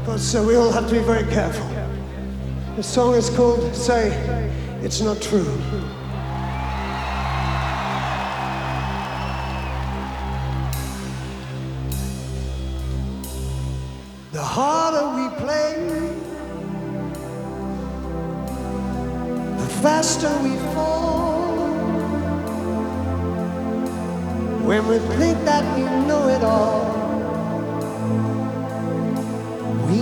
So we all have to be very careful. The song is called Say It's Not True. The harder we play, the faster we fall. When we think that we know it all,